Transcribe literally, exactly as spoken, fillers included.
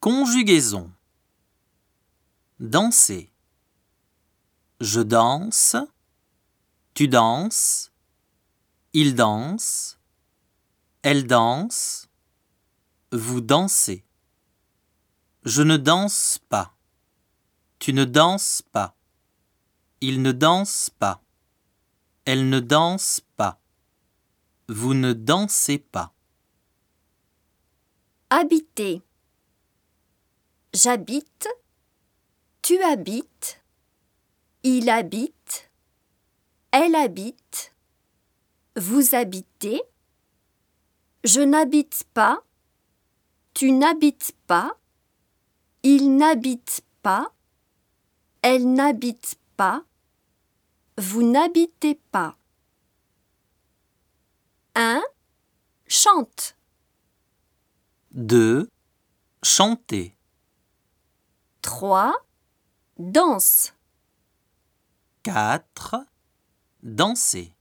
Conjugaison. Danser. Je danse. Tu danses. Il danse. Elle danse. Vous dansez. Je ne danse pas. Tu ne danses pas. Il ne danse pas. Elle ne danse pas. Vous ne dansez pas. Habiter. J'habite. Tu habites. Il habite. Elle habite. Vous habitez. Je n'habite pas. Tu n'habites pas. Il n'habite pas. Elle n'habite pas. Vous n'habitez pas. un. Chante. deux. Chanter. trois. Danse. quatre. Danser.